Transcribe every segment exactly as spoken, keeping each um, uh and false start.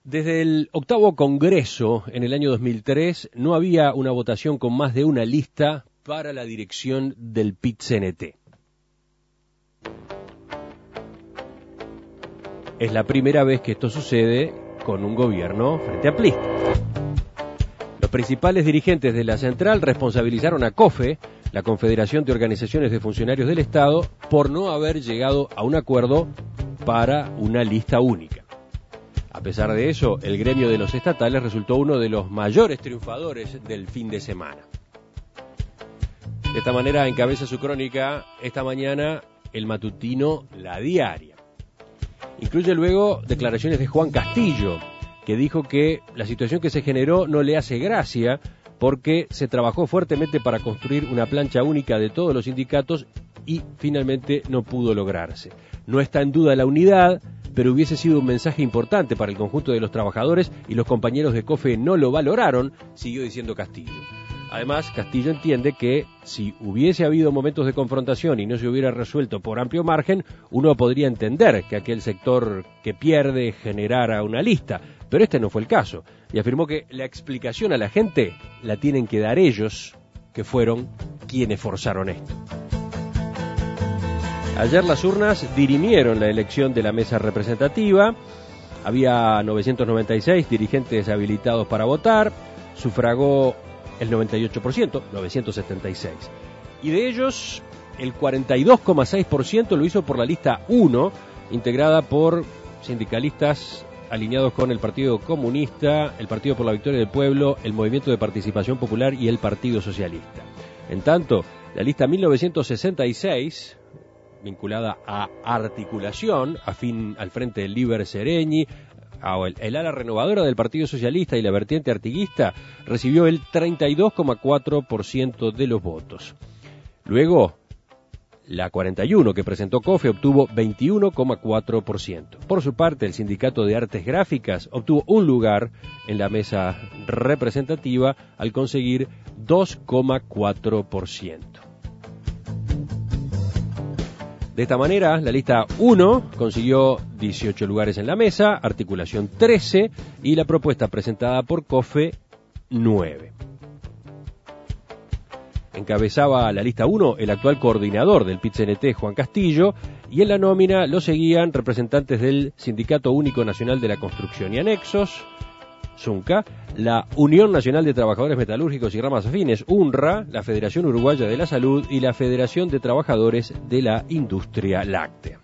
Desde el octavo Congreso en el año dos mil tres no había una votación con más de una lista para la dirección del P I T C N T. Es la primera vez que esto sucede con un gobierno frente amplista. Los principales dirigentes de la central responsabilizaron a COFE, la Confederación de Organizaciones de Funcionarios del Estado, por no haber llegado a un acuerdo para una lista única. A pesar de eso, el gremio de los estatales resultó uno de los mayores triunfadores del fin de semana. De esta manera encabeza su crónica esta mañana el matutino La Diaria. Incluye luego declaraciones de Juan Castillo, que dijo que la situación que se generó no le hace gracia porque se trabajó fuertemente para construir una plancha única de todos los sindicatos y finalmente no pudo lograrse. No está en duda la unidad, pero hubiese sido un mensaje importante para el conjunto de los trabajadores y los compañeros de COFE no lo valoraron, siguió diciendo Castillo. Además, Castillo entiende que si hubiese habido momentos de confrontación y no se hubiera resuelto por amplio margen, uno podría entender que aquel sector que pierde generara una lista, pero este no fue el caso, y afirmó que la explicación a la gente la tienen que dar ellos, que fueron quienes forzaron esto. Ayer las urnas dirimieron la elección de la mesa representativa. Había novecientos noventa y seis dirigentes habilitados para votar. Sufragó el noventa y ocho por ciento, novecientos setenta y seis. Y de ellos, el cuarenta y dos coma seis por ciento lo hizo por la lista uno, integrada por sindicalistas alineados con el Partido Comunista, el Partido por la Victoria del Pueblo, el Movimiento de Participación Popular y el Partido Socialista. En tanto, la lista mil novecientos sesenta y seis, vinculada a articulación, afín al frente del Líber Sereñi, el, el ala renovadora del Partido Socialista y la vertiente artiguista, recibió el treinta y dos coma cuatro por ciento de los votos. Luego, la cuarenta y uno que presentó COFE obtuvo veintiuno coma cuatro por ciento. Por su parte, el Sindicato de Artes Gráficas obtuvo un lugar en la mesa representativa al conseguir dos coma cuatro por ciento. De esta manera, la lista uno consiguió dieciocho lugares en la mesa, articulación trece y la propuesta presentada por COFE nueve. Encabezaba la lista uno el actual coordinador del P I T C N T, Juan Castillo, y en la nómina lo seguían representantes del Sindicato Único Nacional de la Construcción y Anexos, SUNCA, la Unión Nacional de Trabajadores Metalúrgicos y Ramas Afines, UNRA, la Federación Uruguaya de la Salud y la Federación de Trabajadores de la Industria Láctea.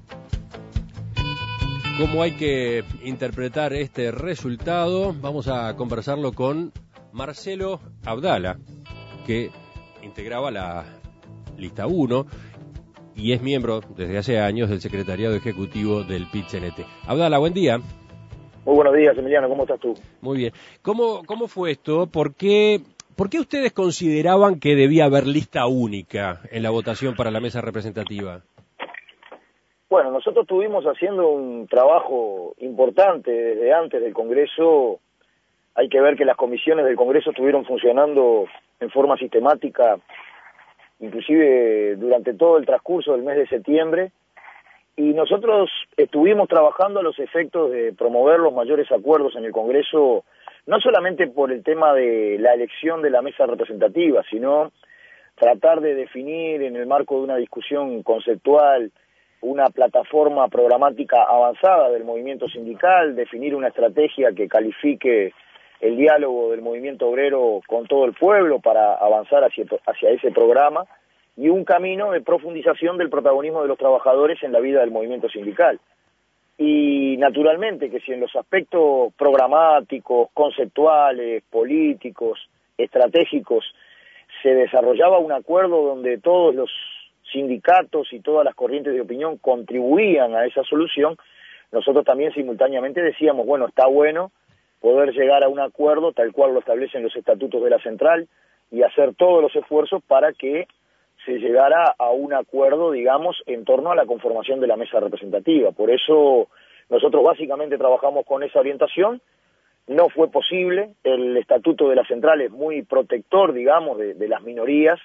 ¿Cómo hay que interpretar este resultado? Vamos a conversarlo con Marcelo Abdala, que integraba la lista uno y es miembro desde hace años del secretariado ejecutivo del P I T C N T. Abdala, buen día. Muy buenos días, Emiliano, ¿cómo estás tú? Muy bien. ¿Cómo, cómo fue esto? ¿Por qué, ¿Por qué ustedes consideraban que debía haber lista única en la votación para la mesa representativa? Bueno, nosotros estuvimos haciendo un trabajo importante desde antes del Congreso. Hay que ver que las comisiones del Congreso estuvieron funcionando en forma sistemática, inclusive durante todo el transcurso del mes de septiembre, y nosotros estuvimos trabajando a los efectos de promover los mayores acuerdos en el Congreso, no solamente por el tema de la elección de la mesa representativa, sino tratar de definir en el marco de una discusión conceptual una plataforma programática avanzada del movimiento sindical, definir una estrategia que califique el diálogo del movimiento obrero con todo el pueblo para avanzar hacia, hacia ese programa, y un camino de profundización del protagonismo de los trabajadores en la vida del movimiento sindical. Y naturalmente que si en los aspectos programáticos, conceptuales, políticos, estratégicos, se desarrollaba un acuerdo donde todos los sindicatos y todas las corrientes de opinión contribuían a esa solución, nosotros también simultáneamente decíamos, bueno, está bueno poder llegar a un acuerdo tal cual lo establecen los estatutos de la central y hacer todos los esfuerzos para que se llegara a un acuerdo, digamos, en torno a la conformación de la mesa representativa. Por eso nosotros básicamente trabajamos con esa orientación. No fue posible, el estatuto de la central es muy protector, digamos, de, de las minorías,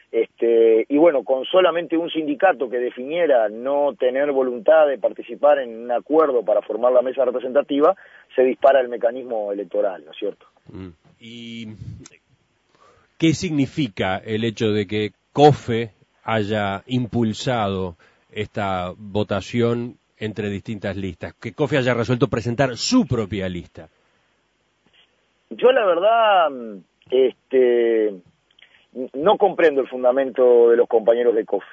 Este, y bueno, con solamente un sindicato que definiera no tener voluntad de participar en un acuerdo para formar la mesa representativa, se dispara el mecanismo electoral, ¿no es cierto? Mm. ¿Y qué significa el hecho de que COFE haya impulsado esta votación entre distintas listas? Que COFE haya resuelto presentar su propia lista. Yo la verdad, este... no comprendo el fundamento de los compañeros de COFE,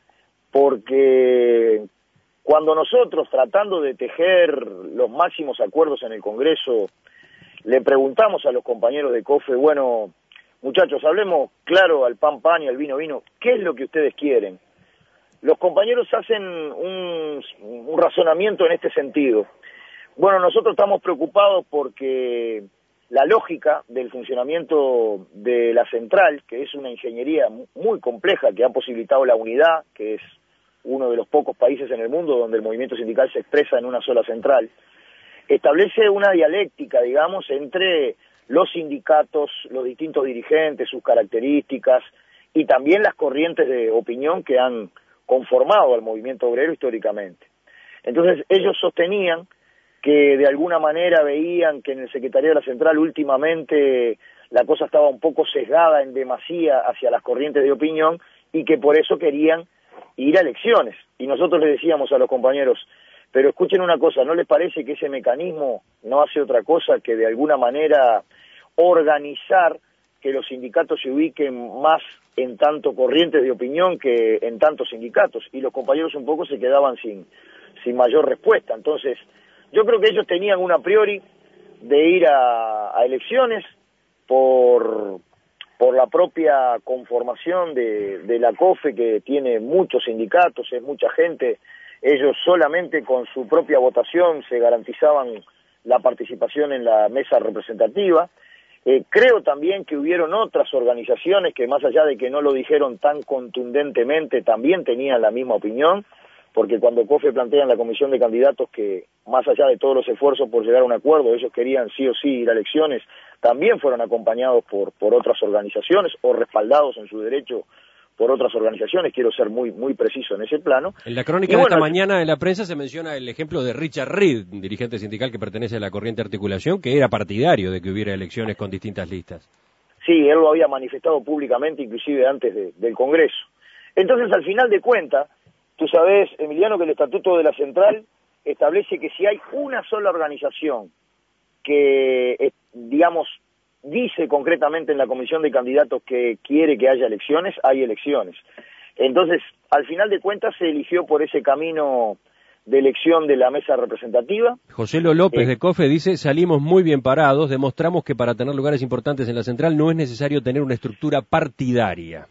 porque cuando nosotros, tratando de tejer los máximos acuerdos en el Congreso, le preguntamos a los compañeros de COFE, bueno, muchachos, hablemos claro al pan pan y al vino vino, ¿qué es lo que ustedes quieren? Los compañeros hacen un, un razonamiento en este sentido. Bueno, nosotros estamos preocupados porque la lógica del funcionamiento de la central, que es una ingeniería muy compleja que ha posibilitado la unidad, que es uno de los pocos países en el mundo donde el movimiento sindical se expresa en una sola central, establece una dialéctica, digamos, entre los sindicatos, los distintos dirigentes, sus características, y también las corrientes de opinión que han conformado al movimiento obrero históricamente. Entonces ellos sostenían que de alguna manera veían que en el Secretariado de la Central últimamente la cosa estaba un poco sesgada en demasía hacia las corrientes de opinión y que por eso querían ir a elecciones. Y nosotros les decíamos a los compañeros, pero escuchen una cosa, ¿no les parece que ese mecanismo no hace otra cosa que de alguna manera organizar que los sindicatos se ubiquen más en tanto corrientes de opinión que en tantos sindicatos? Y los compañeros un poco se quedaban sin, sin mayor respuesta. Entonces, yo creo que ellos tenían un a priori de ir a, a elecciones por, por la propia conformación de, de la COFE, que tiene muchos sindicatos, es mucha gente. Ellos solamente con su propia votación se garantizaban la participación en la mesa representativa. Eh, creo también que hubieron otras organizaciones que, más allá de que no lo dijeron tan contundentemente, también tenían la misma opinión, porque cuando COFE plantea en la comisión de candidatos que, más allá de todos los esfuerzos por llegar a un acuerdo, ellos querían sí o sí ir a elecciones, también fueron acompañados por, por otras organizaciones o respaldados en su derecho por otras organizaciones. Quiero ser muy muy preciso en ese plano. En la crónica y de bueno, esta mañana en la prensa se menciona el ejemplo de Richard Reed, un dirigente sindical que pertenece a la corriente articulación, que era partidario de que hubiera elecciones con distintas listas. Sí, él lo había manifestado públicamente, inclusive antes de, del Congreso. Entonces, al final de cuentas, tú sabes, Emiliano, que el Estatuto de la Central establece que si hay una sola organización que, digamos, dice concretamente en la comisión de candidatos que quiere que haya elecciones, hay elecciones. Entonces, al final de cuentas, se eligió por ese camino de elección de la mesa representativa. José Lo López eh, de COFE dice, salimos muy bien parados, demostramos que para tener lugares importantes en la central no es necesario tener una estructura partidaria.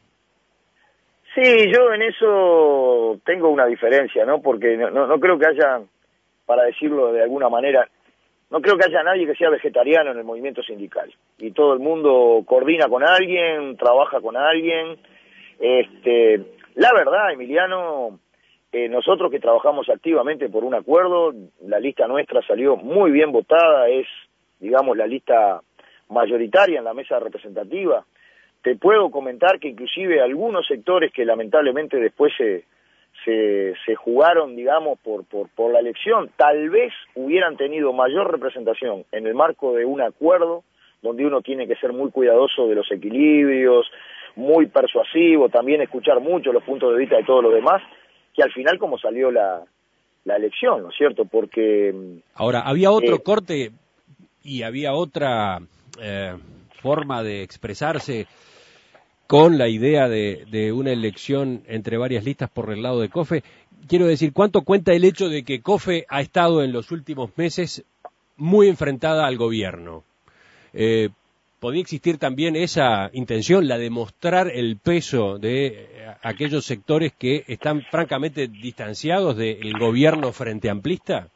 Sí, yo en eso tengo una diferencia, ¿no? Porque no, no, no creo que haya, para decirlo de alguna manera, no creo que haya nadie que sea vegetariano en el movimiento sindical. Y todo el mundo coordina con alguien, trabaja con alguien. Este, la verdad, Emiliano, eh, nosotros que trabajamos activamente por un acuerdo, la lista nuestra salió muy bien votada, es, digamos, la lista mayoritaria en la mesa representativa. Te puedo comentar que inclusive algunos sectores que lamentablemente después se, se, se jugaron, digamos, por, por, por la elección, tal vez hubieran tenido mayor representación en el marco de un acuerdo, donde uno tiene que ser muy cuidadoso de los equilibrios, muy persuasivo, también escuchar mucho los puntos de vista de todos los demás, que al final como salió la, la elección, ¿no es cierto? Porque... Ahora, había otro eh, corte y había otra eh, forma de expresarse con la idea de, de una elección entre varias listas por el lado de COFE. Quiero decir, ¿cuánto cuenta el hecho de que COFE ha estado en los últimos meses muy enfrentada al gobierno? Eh, ¿Podría existir también esa intención, la de mostrar el peso de eh, aquellos sectores que están francamente distanciados del gobierno frente amplista?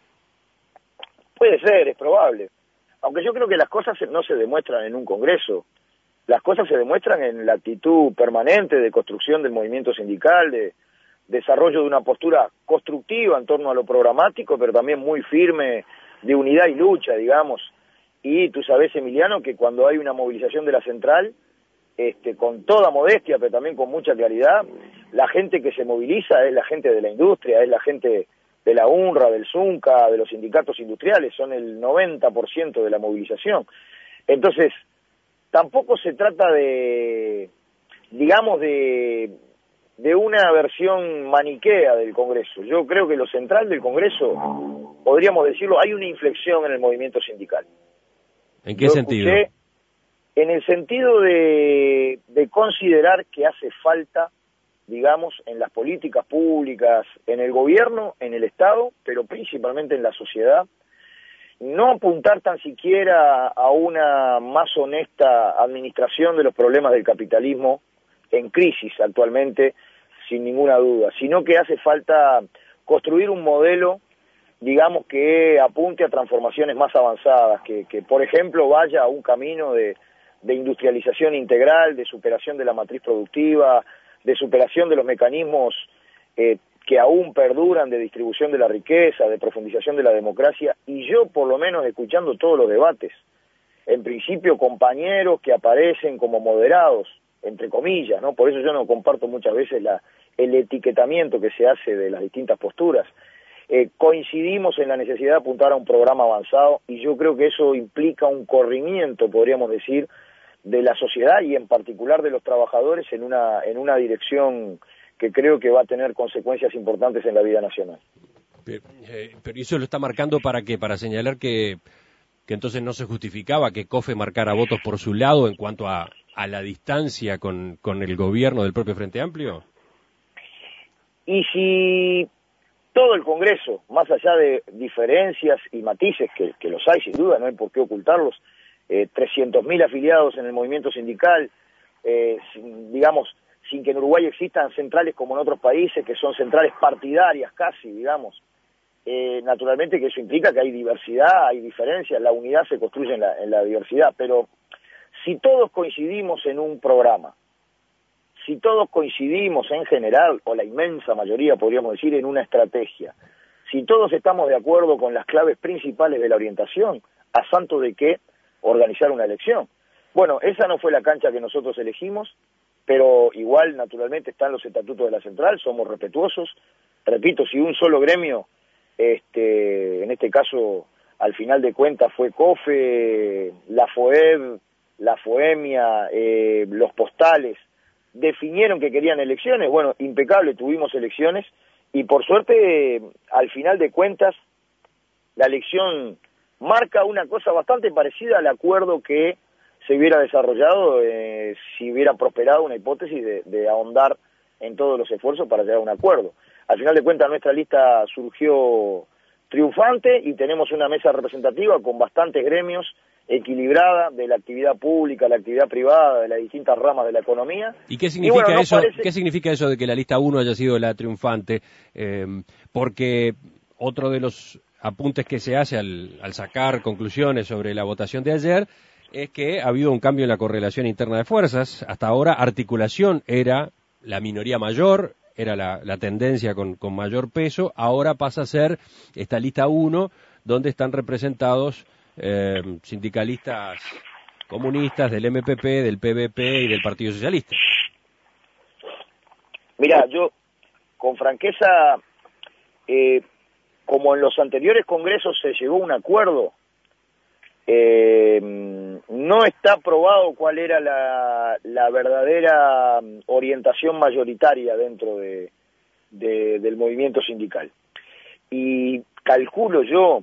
Puede ser, es probable. Aunque yo creo que las cosas no se demuestran en un congreso. Las cosas se demuestran en la actitud permanente de construcción del movimiento sindical, de desarrollo de una postura constructiva en torno a lo programático, pero también muy firme de unidad y lucha, digamos. Y tú sabes, Emiliano, que cuando hay una movilización de la central, este, con toda modestia, pero también con mucha claridad, la gente que se moviliza es la gente de la industria, es la gente de la UNRWA, del ZUNCA, de los sindicatos industriales, son el noventa por ciento de la movilización. Entonces, tampoco se trata de, digamos, de, de una versión maniquea del Congreso. Yo creo que lo central del Congreso, podríamos decirlo, hay una inflexión en el movimiento sindical. ¿En qué Yo sentido? Escuché, en el sentido de, de considerar que hace falta, digamos, en las políticas públicas, en el gobierno, en el Estado, pero principalmente en la sociedad, no apuntar tan siquiera a una más honesta administración de los problemas del capitalismo en crisis actualmente, sin ninguna duda, sino que hace falta construir un modelo, digamos, que apunte a transformaciones más avanzadas, que, que por ejemplo vaya a un camino de, de industrialización integral, de superación de la matriz productiva, de superación de los mecanismos eh, que aún perduran de distribución de la riqueza, de profundización de la democracia, y yo por lo menos escuchando todos los debates, en principio compañeros que aparecen como moderados, entre comillas, ¿no? Por eso yo no comparto muchas veces la, el etiquetamiento que se hace de las distintas posturas. Eh, coincidimos en la necesidad de apuntar a un programa avanzado, y yo creo que eso implica un corrimiento, podríamos decir, de la sociedad y en particular de los trabajadores en una en una dirección que creo que va a tener consecuencias importantes en la vida nacional. Pero, eh, pero eso lo está marcando para qué, para señalar que, que entonces no se justificaba que COFE marcara votos por su lado en cuanto a, a la distancia con, con el gobierno del propio Frente Amplio. Y si todo el Congreso, más allá de diferencias y matices, que, que los hay sin duda, no hay por qué ocultarlos, eh, trescientos mil afiliados en el movimiento sindical, eh, sin, digamos, sin que en Uruguay existan centrales como en otros países, que son centrales partidarias casi, digamos, eh, naturalmente que eso implica que hay diversidad, hay diferencias, la unidad se construye en la, en la diversidad, pero si todos coincidimos en un programa, si todos coincidimos en general, o la inmensa mayoría podríamos decir, en una estrategia, si todos estamos de acuerdo con las claves principales de la orientación, a santo de qué organizar una elección. Bueno, esa no fue la cancha que nosotros elegimos, pero igual, naturalmente, están los estatutos de la central, somos respetuosos. Repito, si un solo gremio, este, en este caso, al final de cuentas fue COFE, la FOEB, la FOEMIA, eh, los postales, definieron que querían elecciones, bueno, impecable, tuvimos elecciones, y por suerte, eh, al final de cuentas, la elección marca una cosa bastante parecida al acuerdo que se hubiera desarrollado eh, si hubiera prosperado una hipótesis de, de ahondar en todos los esfuerzos para llegar a un acuerdo. Al final de cuentas nuestra lista surgió triunfante y tenemos una mesa representativa con bastantes gremios, equilibrada, de la actividad pública, la actividad privada, de las distintas ramas de la economía. ¿Y qué significa, y bueno, eso, parece... ¿qué significa eso de que la lista uno haya sido la triunfante? Eh, porque otro de los apuntes que se hace al, al sacar conclusiones sobre la votación de ayer es que ha habido un cambio en la correlación interna de fuerzas. Hasta ahora articulación era la minoría mayor, era la, la tendencia con, con mayor peso, ahora pasa a ser esta lista uno, donde están representados eh, sindicalistas comunistas del M P P, del P V P y del Partido Socialista. Mirá, yo con franqueza, eh, como en los anteriores congresos se llegó a un acuerdo, eh, no está probado cuál era la, la verdadera orientación mayoritaria dentro de, de, del movimiento sindical. Y calculo yo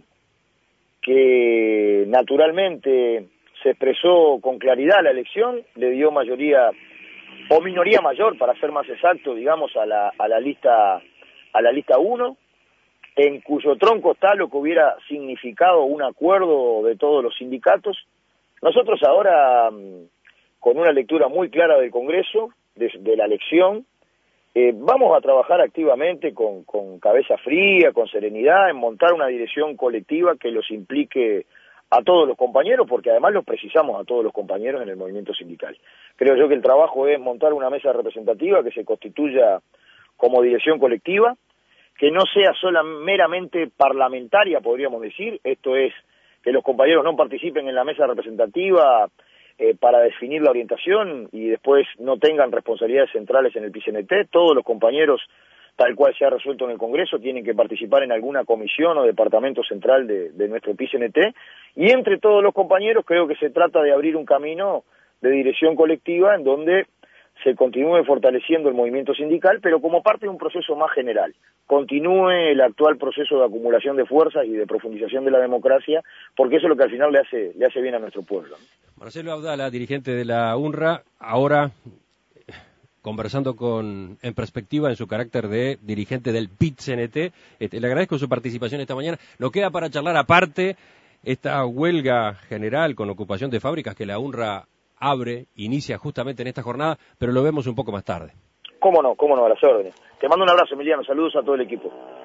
que naturalmente se expresó con claridad la elección, le dio mayoría o minoría mayor, para ser más exacto, digamos, a la, a la lista a la lista uno, en cuyo tronco está lo que hubiera significado un acuerdo de todos los sindicatos. Nosotros ahora, con una lectura muy clara del Congreso, de, de la elección, eh, vamos a trabajar activamente con, con cabeza fría, con serenidad, en montar una dirección colectiva que los implique a todos los compañeros, porque además los precisamos a todos los compañeros en el movimiento sindical. Creo yo que el trabajo es montar una mesa representativa que se constituya como dirección colectiva, que no sea sola meramente parlamentaria, podríamos decir, esto es, que los compañeros no participen en la mesa representativa eh, para definir la orientación y después no tengan responsabilidades centrales en el P I C N T. Todos los compañeros, tal cual se ha resuelto en el Congreso, tienen que participar en alguna comisión o departamento central de, de nuestro P I C N T, y entre todos los compañeros creo que se trata de abrir un camino de dirección colectiva en donde se continúe fortaleciendo el movimiento sindical, pero como parte de un proceso más general. Continúe el actual proceso de acumulación de fuerzas y de profundización de la democracia, porque eso es lo que al final le hace, le hace bien a nuestro pueblo. Marcelo Abdala, dirigente de la U N R A, ahora conversando con En Perspectiva en su carácter de dirigente del P I T C N T. Este, le agradezco su participación esta mañana. Nos queda para charlar aparte esta huelga general con ocupación de fábricas que la U N R A abre, inicia justamente en esta jornada, pero lo vemos un poco más tarde. Cómo no, cómo no, a las órdenes. Te mando un abrazo, Emiliano, saludos a todo el equipo.